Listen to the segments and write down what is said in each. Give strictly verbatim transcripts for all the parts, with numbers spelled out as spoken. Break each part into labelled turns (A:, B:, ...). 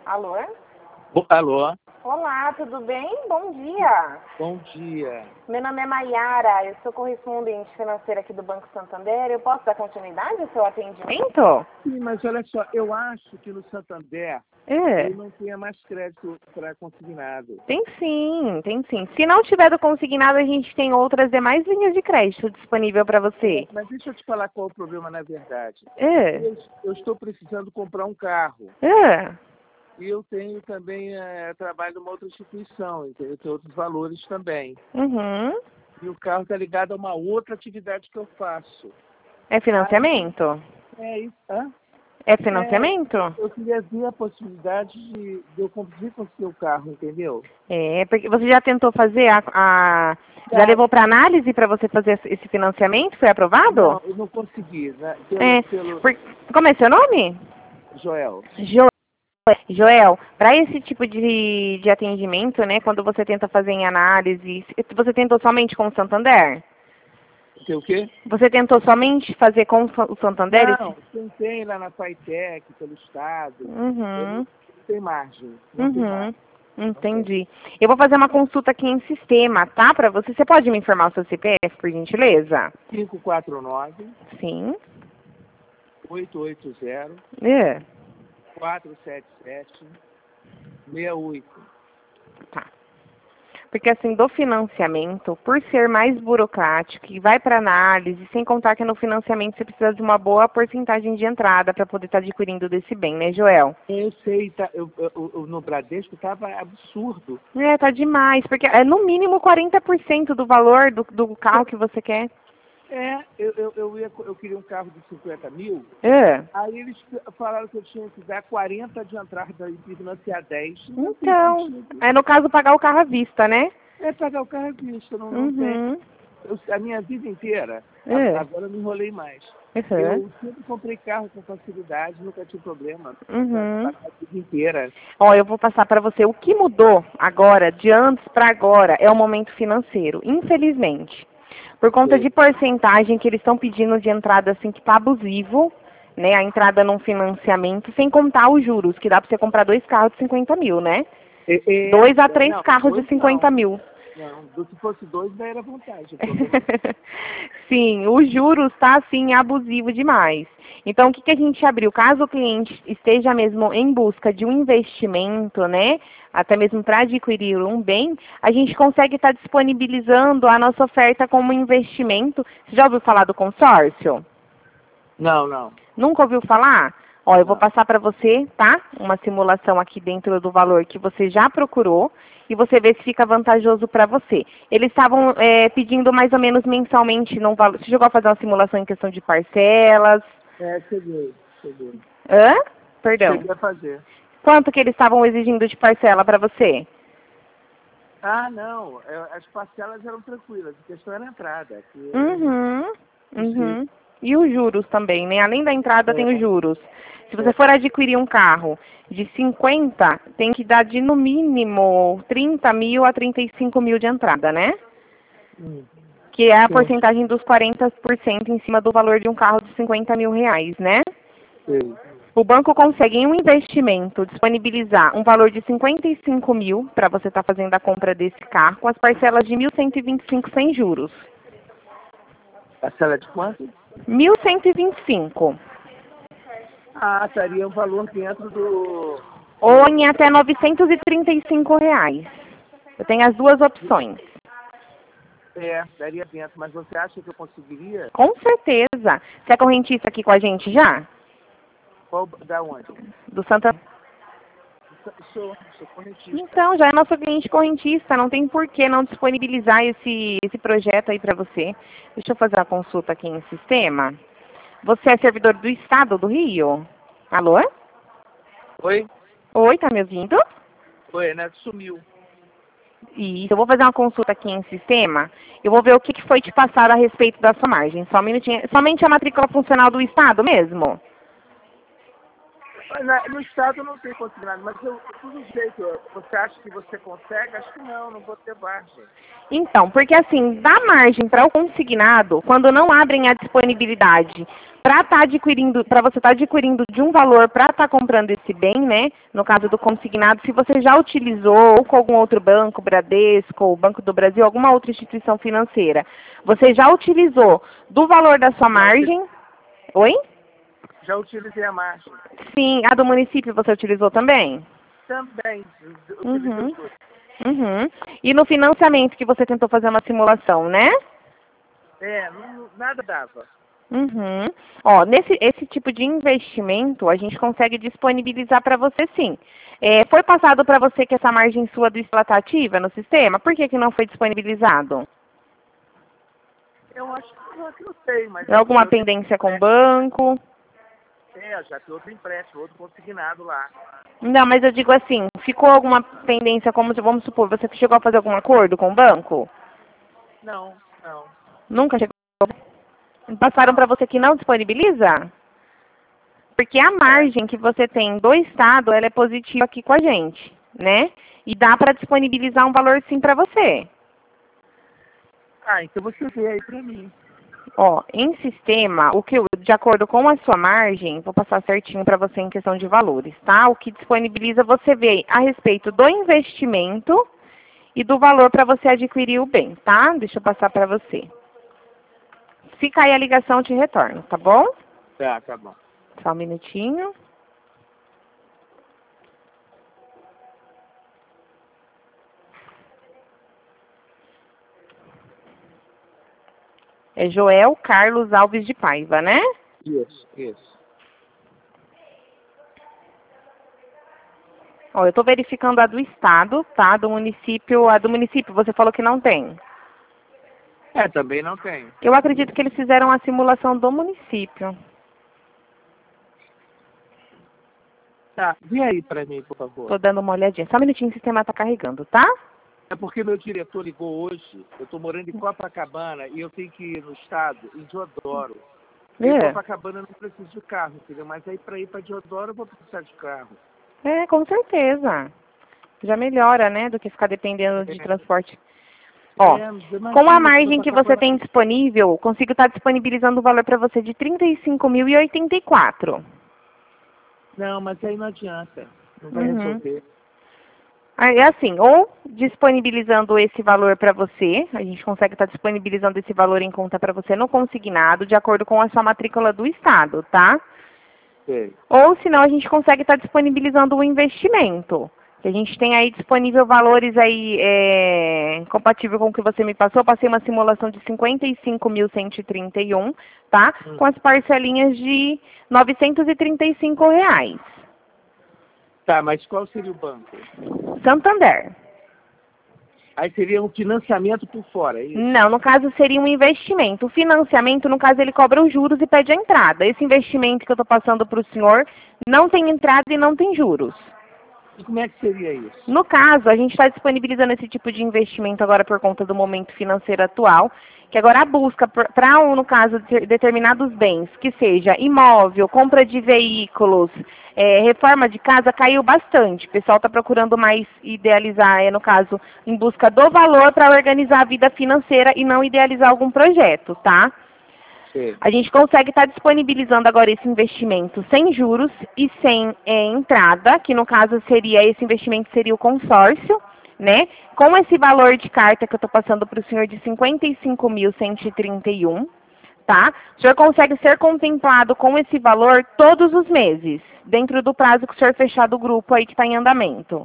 A: Alô?
B: Bo- Alô?
A: Olá, tudo bem? Bom dia.
B: Bom dia.
A: Meu nome é Maiara, eu sou correspondente financeira aqui do Banco Santander. Eu posso dar continuidade ao seu atendimento?
B: Sim, mas olha só, eu acho que no Santander
A: É,
B: ele não tenha mais crédito para consignado.
A: tem sim, tem sim. Se não tiver do consignado, a gente tem outras demais linhas de crédito disponível para você.
B: Mas deixa eu te falar qual é o problema na verdade.
A: É,
B: Eu, eu estou precisando comprar um carro.
A: é.
B: E eu tenho também, eh, trabalho numa outra instituição, entendeu? Eu tenho outros valores também.
A: Uhum.
B: E o carro está ligado a uma outra atividade que eu faço.
A: É financiamento?
B: É isso, hã?
A: É
B: É,
A: financiamento?
B: eu queria ver a possibilidade de, de eu conseguir conseguir o carro, entendeu?
A: É, porque você já tentou fazer a, a- já
B: Já.
A: levou para análise para você fazer esse financiamento? Foi aprovado?
B: Não, eu não consegui, né? Pelo,
A: É.
B: pelo
A: Por, como é seu nome?
B: Joel.
A: Jo- Joel, para esse tipo de, de atendimento, né, quando você tenta fazer em análise, você tentou somente com o Santander?
B: Tem o quê?
A: Você tentou somente fazer com o Santander?
B: Não,
A: Esse...
B: tentei lá na Paitec, pelo Estado. Eu não,
A: Uhum,
B: não tem margem. Não tem
A: uhum,
B: margem. Não tem.
A: entendi. Eu vou fazer uma consulta aqui em sistema, tá? Para você. Você pode me informar o seu C P F, por gentileza?
B: cinco quatro nove,
A: Sim.
B: oito oito zero,
A: É.
B: quatro sete sete, seis oito.
A: Tá. Porque assim, do financiamento, por ser mais burocrático e vai para análise, sem contar que no financiamento você precisa de uma boa porcentagem de entrada para poder estar adquirindo desse bem, né, Joel?
B: Eu sei, tá, eu, eu- eu- no Bradesco estava absurdo.
A: É, tá demais, porque é no mínimo quarenta por cento do valor do, do carro que você quer.
B: É, eu, eu, eu, ia, eu queria um carro de cinquenta mil.
A: É.
B: Aí eles falaram que eu tinha que dar quarenta de entrada e financiar dez. Não tem
A: Então,
B: sentido.
A: aí no caso pagar o carro à vista, né?
B: É pagar o carro à vista, não, não tem.
A: Uhum.
B: Eu, a minha vida inteira,
A: É.
B: a- agora eu me enrolei mais.
A: Uhum.
B: Eu sempre comprei carro com facilidade, nunca tive problema.
A: Uhum.
B: A, a vida inteira.
A: Ó, eu vou passar para você. O que mudou agora, de antes para agora, é o momento financeiro, infelizmente. Por conta de
B: Sei.
A: porcentagem que eles estão pedindo de entrada, assim, que tá abusivo, né? A entrada num financiamento, sem contar os juros, que dá para você comprar dois carros de cinquenta mil, né?
B: É, é,
A: Dois a três
B: não,
A: carros de
B: dois
A: cinquenta
B: não.
A: mil.
B: Não, do- se fosse dois, daí era vantagem. O problema
A: Sim, os juros está assim abusivo demais. Então, o que, que a gente abriu? Caso o cliente esteja mesmo em busca de um investimento, né, até mesmo para adquirir um bem, a gente consegue estar disponibilizando a nossa oferta como investimento. Você já ouviu falar do consórcio?
B: Não, não,
A: Nunca ouviu falar? Ó, eu vou
B: não.
A: passar para você, tá? Uma simulação aqui dentro do valor que você já procurou e você vê se fica vantajoso para você. Eles estavam é, pedindo mais ou menos mensalmente num valor. Você chegou a fazer uma simulação em questão de parcelas?
B: É, cheguei, cheguei.
A: Hã? Perdão.
B: Cheguei a fazer.
A: Quanto que eles estavam exigindo de parcela para você?
B: Ah, não, é, as parcelas eram tranquilas, a questão era a entrada. Que
A: Uhum.
B: eu sei.
A: Uhum. E os juros também, né? Além da entrada tem os
B: É,
A: juros. Se você
B: é.
A: for adquirir um carro de cinquenta, tem que dar de no mínimo trinta mil a trinta e cinco mil de entrada, né?
B: Hum,
A: Que é a
B: sim,
A: porcentagem dos quarenta por cento em cima do valor de um carro de cinquenta mil reais, né?
B: sei.
A: O banco consegue em um investimento disponibilizar um valor de cinquenta e cinco mil para você estar fazendo a compra desse carro com as parcelas de mil cento e vinte e cinco sem juros.
B: Parcela de quanto?
A: mil cento e vinte e cinco.
B: Ah, estaria um valor dentro do...
A: Ou em até novecentos e trinta e cinco reais. Eu tenho as duas opções.
B: É, daria dentro, mas você acha que eu conseguiria?
A: Com certeza. Você é correntista aqui com a gente já?
B: Qual, da onde?
A: Do Santa...
B: Sou, sou correntista.
A: Então, já é nosso cliente correntista. Não tem por que não disponibilizar esse, esse projeto aí para você. Deixa eu fazer uma consulta aqui em sistema. Você é servidor do Estado do Rio? Alô?
B: Oi?
A: Oi, tá me ouvindo?
B: Oi, né? Sumiu.
A: Isso, eu vou fazer uma consulta aqui em sistema. Eu vou ver o que que foi te passado a respeito da sua margem. Só um minutinho. Somente a matrícula funcional do Estado mesmo?
B: Mas, né, no estado não tem consignado, mas eu, tudo jeito, você acha que você consegue? Acho que não, não vou ter margem.
A: Então, porque assim, dá margem para o consignado quando não abrem a disponibilidade para tá adquirindo, para você estar tá adquirindo de um valor para estar tá comprando esse bem, né? No caso do consignado, se você já utilizou ou com algum outro banco, Bradesco, ou Banco do Brasil, alguma outra instituição financeira, você já utilizou do valor da sua margem? Oi?
B: Já utilizei a margem.
A: Sim, a do município você utilizou também?
B: Também.
A: Uhum. Uhum. E no financiamento que você tentou fazer uma simulação, né?
B: É, não, nada dava.
A: Uhum. Ó, nesse esse tipo de investimento, a gente consegue disponibilizar para você sim. É, foi passado para você que essa margem sua do está ativa no sistema? Por que que não foi disponibilizado?
B: Eu acho que não sei, mas...
A: Alguma
B: eu
A: pendência com o banco?
B: É, já tem outro empréstimo, outro consignado lá.
A: Não, mas eu digo assim, ficou alguma pendência, como se, vamos supor, você chegou a fazer algum acordo com o banco?
B: Não, não.
A: Nunca chegou? Passaram para você que não disponibiliza? Porque a margem que você tem do Estado, ela é positiva aqui com a gente, né? E dá para disponibilizar um valor sim para você.
B: Ah, então você vê aí para mim.
A: Ó, em sistema, o que eu, de acordo com a sua margem, vou passar certinho para você em questão de valores, tá? O que disponibiliza você vê a respeito do investimento e do valor para você adquirir o bem, tá? Deixa eu passar para você. Se cair a ligação, eu te retorno, tá bom?
B: Tá, tá bom.
A: Só um minutinho. É Joel Carlos Alves de Paiva, né?
B: Isso, isso.
A: Ó, eu estou verificando a do Estado, tá? Do município, a do município você falou que não tem.
B: É, também não tem.
A: Eu acredito que eles fizeram a simulação do município.
B: Tá, vê aí pra mim, por favor.
A: Tô dando uma olhadinha. Só um minutinho, o sistema tá carregando, tá?
B: É porque meu diretor ligou hoje, eu tô morando em Copacabana e eu tenho que ir no estado, em Diodoro.
A: É.
B: Em Copacabana eu não preciso de carro, entendeu? Mas aí pra ir pra Diodoro eu vou precisar de carro.
A: É, com certeza. Já melhora, né, do que ficar dependendo de
B: É.
A: transporte. Ó,
B: É, imagina,
A: com a margem que você
B: Copacabana-
A: tem disponível, consigo estar disponibilizando o valor para você de trinta e cinco mil e oitenta e quatro.
B: Não, mas aí não adianta. Não vai
A: Uhum.
B: resolver.
A: Aí, é assim, ou disponibilizando esse valor para você, a gente consegue estar disponibilizando esse valor em conta para você no consignado, de acordo com a sua matrícula do Estado, tá?
B: Sei.
A: Ou, senão, a gente consegue estar disponibilizando o investimento. Que a gente tem aí disponível valores aí, é, compatível com o que você me passou. Eu passei uma simulação de cinquenta e cinco mil cento e trinta e um, tá?
B: Hum.
A: Com as parcelinhas de novecentos e trinta e cinco reais.
B: Tá, mas qual seria o banco?
A: Santander.
B: Aí seria um financiamento por fora, é isso?
A: Não, no caso seria um investimento. O financiamento, no caso, ele cobra os juros e pede a entrada. Esse investimento que eu estou passando para o senhor não tem entrada e não tem juros.
B: E como é que seria isso?
A: No caso, a gente está disponibilizando esse tipo de investimento agora por conta do momento financeiro atual, que agora a busca para, no caso, de determinados bens, que seja imóvel, compra de veículos, é, reforma de casa, caiu bastante. O pessoal está procurando mais idealizar, é, no caso, em busca do valor para organizar a vida financeira e não idealizar algum projeto, tá?
B: Sim.
A: A gente consegue estar disponibilizando agora esse investimento sem juros e sem é, entrada, que no caso seria, esse investimento seria o consórcio, né? Com esse valor de carta que eu estou passando para o senhor de cinquenta e cinco mil cento e trinta e um, tá? O senhor consegue ser contemplado com esse valor todos os meses, dentro do prazo que o senhor fechar do grupo aí que está em andamento.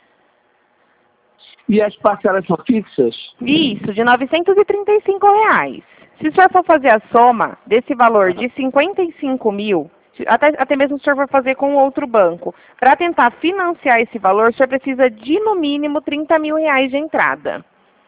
B: E as parcelas são fixas?
A: Isso, de novecentos e trinta e cinco reais. Se o senhor for fazer a soma desse valor de cinquenta e cinco mil, até, até mesmo se o senhor for fazer com outro banco, para tentar financiar esse valor, o senhor precisa de, no mínimo, trinta mil reais de entrada.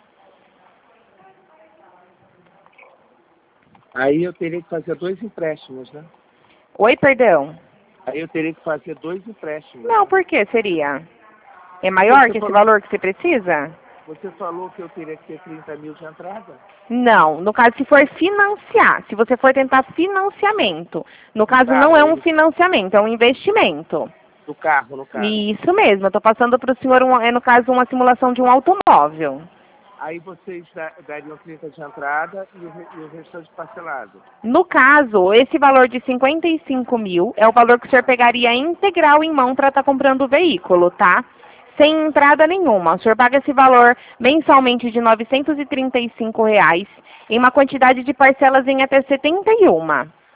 B: Aí eu teria que fazer dois empréstimos, né?
A: Oi, perdão?
B: Aí eu teria que fazer dois empréstimos.
A: Não, por que seria? É maior
B: Você
A: que esse
B: falou-
A: valor que você precisa?
B: Você falou que eu teria que ter trinta mil de entrada?
A: Não, no caso, se for financiar, se você for tentar financiamento, no caso
B: Tá,
A: não é um
B: ele-
A: financiamento, é um investimento.
B: Do carro, no carro.
A: Isso mesmo, eu estou passando para o senhor, um, é no caso, uma simulação de um automóvel.
B: Aí vocês da- dariam trinta de entrada e o, re- e o restante parcelado.
A: No caso, esse valor de cinquenta e cinco mil é o valor que o senhor pegaria integral em mão para estar comprando o veículo, tá? Sem entrada nenhuma. O senhor paga esse valor mensalmente de novecentos e trinta e cinco reais em uma quantidade de parcelas em até setenta e um.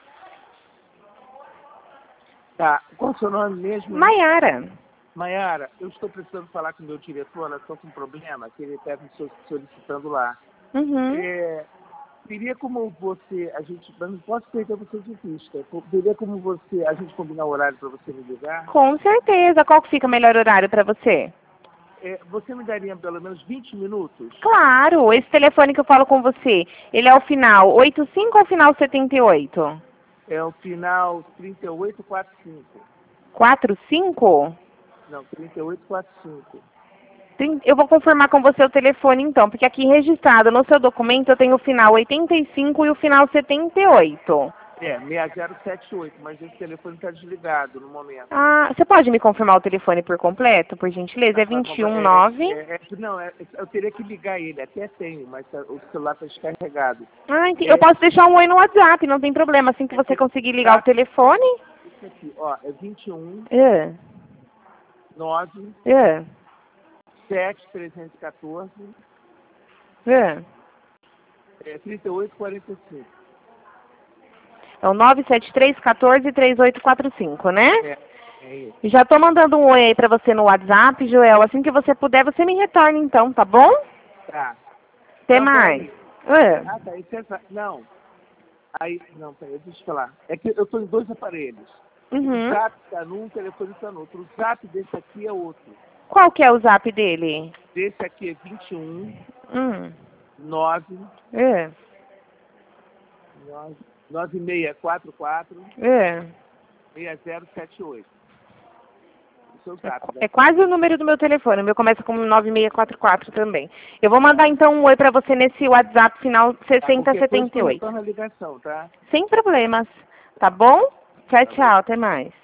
B: Tá. Qual é o seu nome mesmo?
A: Maiara.
B: Maiara, eu estou precisando falar com o meu diretor, ela está com um problema que ele está me so- solicitando lá.
A: Uhum.
B: É, teria como você, a gente, eu não posso perder você de vista, Co- teria como você, a gente combinar o horário para você me ligar?
A: Com certeza. Qual que fica o melhor horário para você?
B: É, você me daria pelo menos vinte minutos?
A: Claro, esse telefone que eu falo com você, ele é o final oitenta e cinco ou o final setenta e oito?
B: É o final trinta e oito quarenta e cinco.
A: quarenta e cinco?
B: Não, trinta e oito quarenta e cinco.
A: Trin- Eu vou confirmar com você o telefone então, porque aqui registrado no seu documento eu tenho o final oitenta e cinco e o final setenta e oito.
B: É, seis zero sete oito, mas esse telefone está desligado no momento.
A: Ah, você pode me confirmar o telefone por completo, por gentileza? É vinte e um nove.
B: É, é, não, é, eu teria que ligar ele, até tenho, mas tá- o celular está descarregado.
A: Ah, entendi.
B: É.
A: Eu posso deixar um oi no WhatsApp, não tem problema. Assim que você conseguir ligar o telefone.
B: Isso aqui, ó, é vinte e um
A: É,
B: nove
A: é,
B: sete trezentos e quatorze
A: é.
B: é, trinta e oito quarenta e cinco.
A: É o nove sete três um quatro três oito quatro cinco, né?
B: É, é isso.
A: Já tô mandando um oi aí pra você no WhatsApp, Joel. Assim que você puder, você me retorna então, tá bom?
B: Tá.
A: Até
B: Não,
A: mais.
B: peraí.
A: É.
B: Ah, tá. Isso é, não. Aí, não, peraí, deixa eu falar. É que eu estou em dois aparelhos. O
A: Uhum.
B: zap está num, o telefone está no outro. O zap desse aqui é outro.
A: Qual que é o zap dele?
B: Desse aqui é vinte e um
A: Hum.
B: nove
A: É.
B: nove seis quatro quatro
A: É.
B: seis zero sete oito. O seu zap, né?
A: É quase o número do meu telefone. O meu começa com nove seis quatro quatro também. Eu vou mandar então um oi pra você nesse WhatsApp final sessenta setenta e oito.
B: Tá, a ligação, tá?
A: Sem problemas. Tá bom? Tchau, tchau. Até mais.